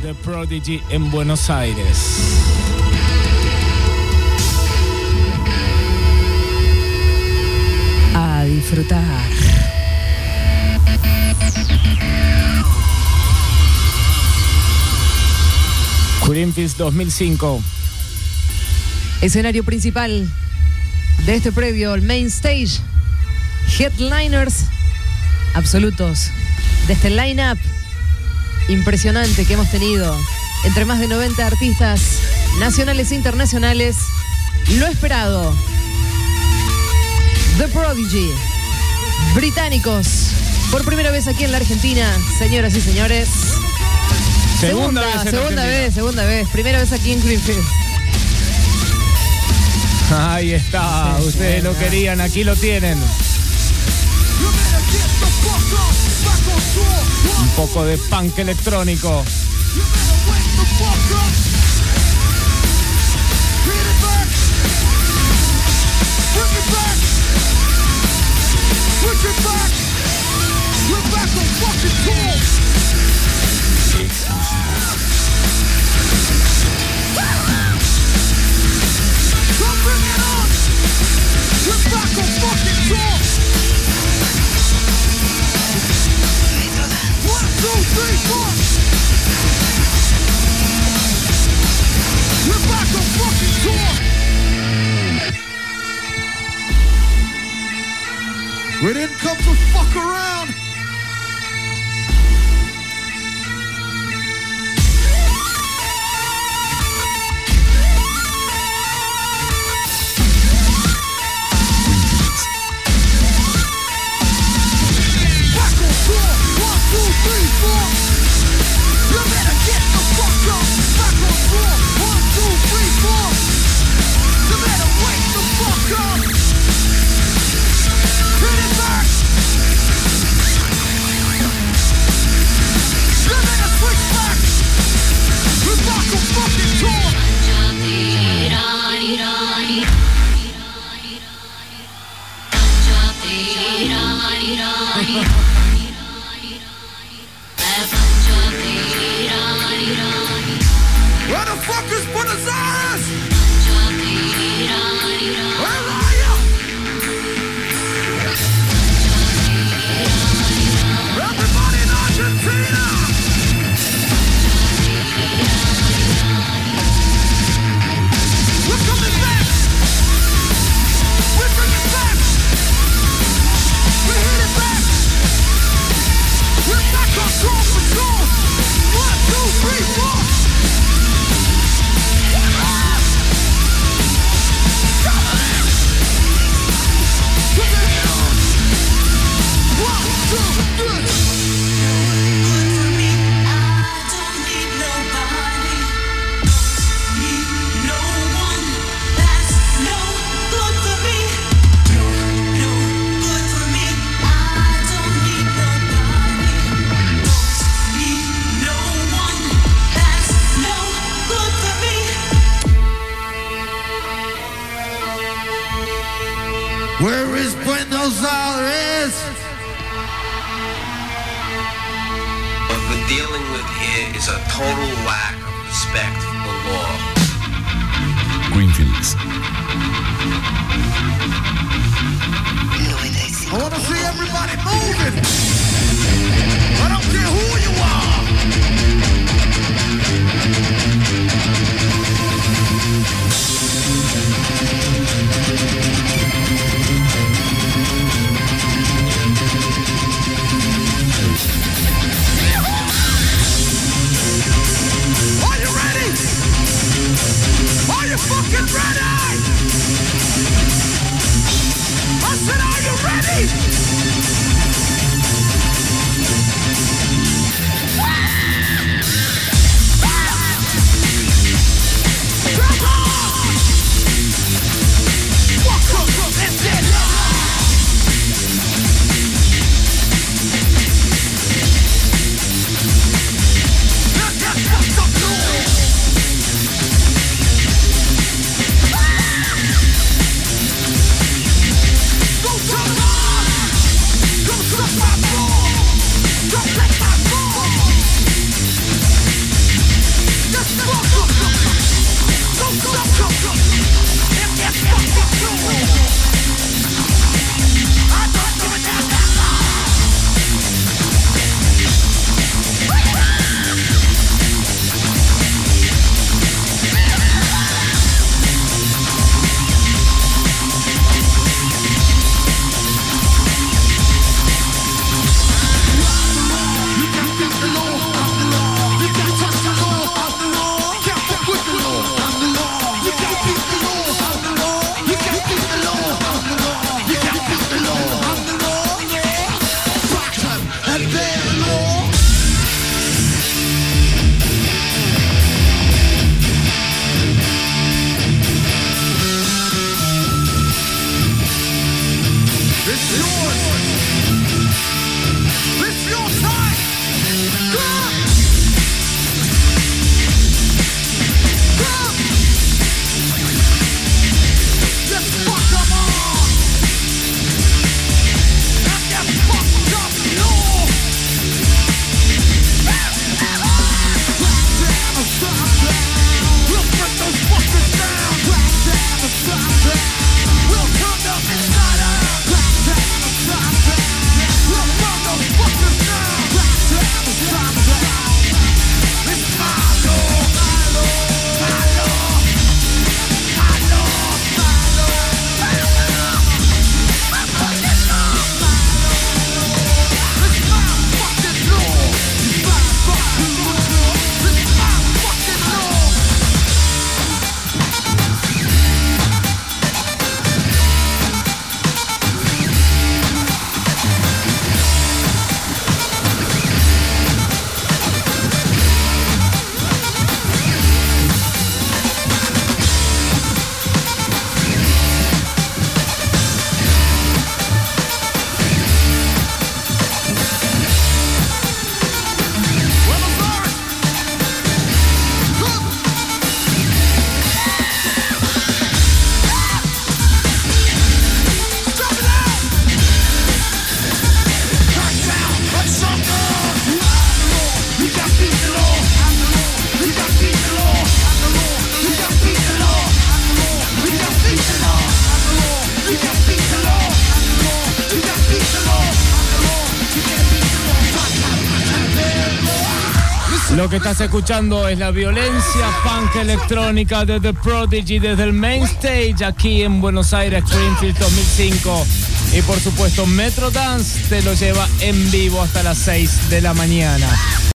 The Prodigy en Buenos Aires. A disfrutar. Greenfields 2005. Escenario principal de este previo, el main stage. Headliners absolutos de este line-up impresionante que hemos tenido entre más de 90 artistas nacionales e internacionales. Lo esperado. The Prodigy, británicos, por primera vez aquí en la Argentina, señoras y señores. Segunda vez. Primera vez aquí en Greenfield. Ahí está, Sí, ustedes sí, lo ya. querían, aquí lo tienen. Un poco de punk electrónico. We didn't come to fuck around. Back on tour. 1, 2, 3, 4. You better get the fuck up. Back on tour. 1, 2, 3, 4. You better wake the fuck up. Hit it back. You better switch back. We're back on fucking tour. Where the fuck is Buenos Aires? Where are you? Everybody in Argentina! We're coming back! We're bringing back! We hit it back! We're back on tour for sure! 1, 2, 3, 4! Where is Buenos Aires? What we're dealing with here is a total lack of respect for the law. Greenfields. I want to see everybody moving. I don't care who you are. Are you ready? Are you fucking ready? I said, are you ready? Lo que estás escuchando es la violencia punk electrónica de The Prodigy desde el Main Stage aquí en Buenos Aires, Creamfields 2005. Y por supuesto, Metro Dance te lo lleva en vivo hasta las 6 de la mañana.